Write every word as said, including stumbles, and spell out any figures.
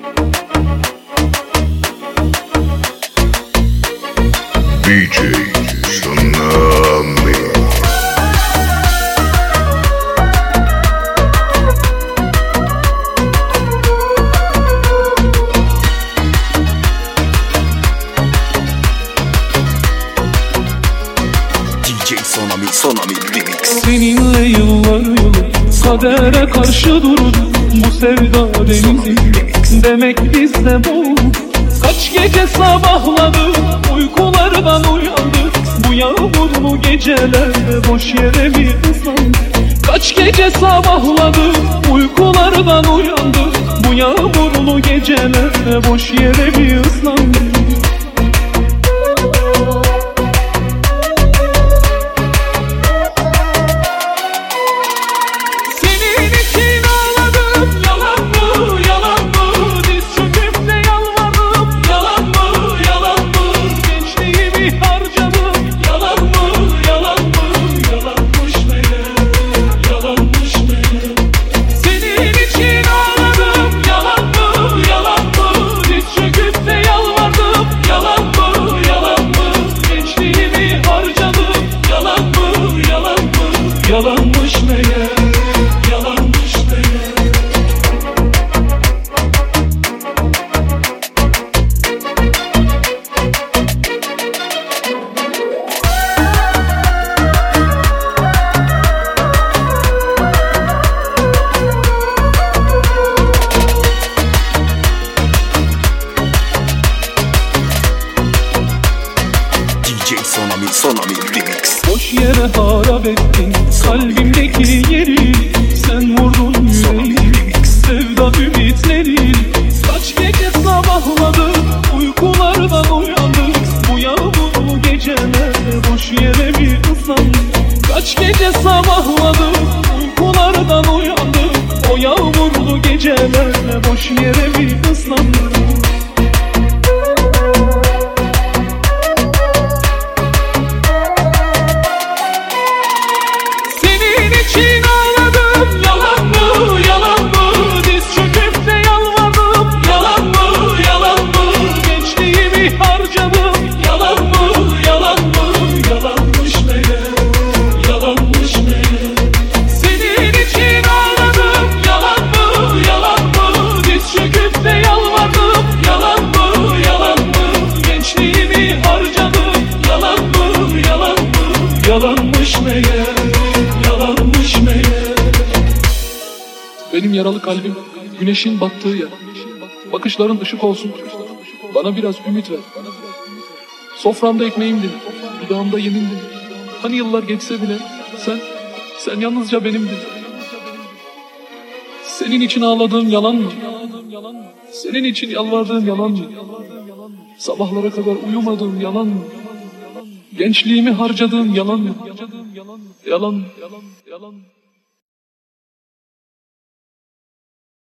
D J Tsunami. D J Tsunami, Tsunami Remix. Seninle yıllar yılı kadere karşı durduk. Bu sevda denizi demek bizde boğulduk. Kaç gece sabahladık, uykulardan uyandık. Bu yağmurlu gecelerde boş yere mi ıslandık? Kaç gece sabahladık, uykulardan uyandık. Bu yağmurlu gecelerde boş yere mi ıslandık? Yalanmış meğer, yalanmış meğer. D J Tsunami, Tsunami Remix. Boş yere harap ettin kalbimdeki yeri. Sen vurdun yüreği, sevda ümitleri. Kaç gece sabahladık, uykulardan uyandık. Bu yağmurlu gecelerde boş yere mi ıslandık? Kaç gece sabahladık, uykulardan uyandık. O yağmurlu gecelerde boş yere mi ıslandık? Yalanmış meğer, yalanmış meğer. Benim yaralı kalbim güneşin battığı yer. Bakışların ışık olsun, bana biraz ümit ver. Soframda ekmeğimdin, dudağımda yemindin. Hani yıllar geçse bile sen, sen yalnızca benimdin. Senin için ağladığım yalan mı? Senin için yalvardığım yalan mı? Sabahlara kadar uyumadığım yalan mı? Gençliğimi harcadığım yalan mı? Yalan, yalan, yalan.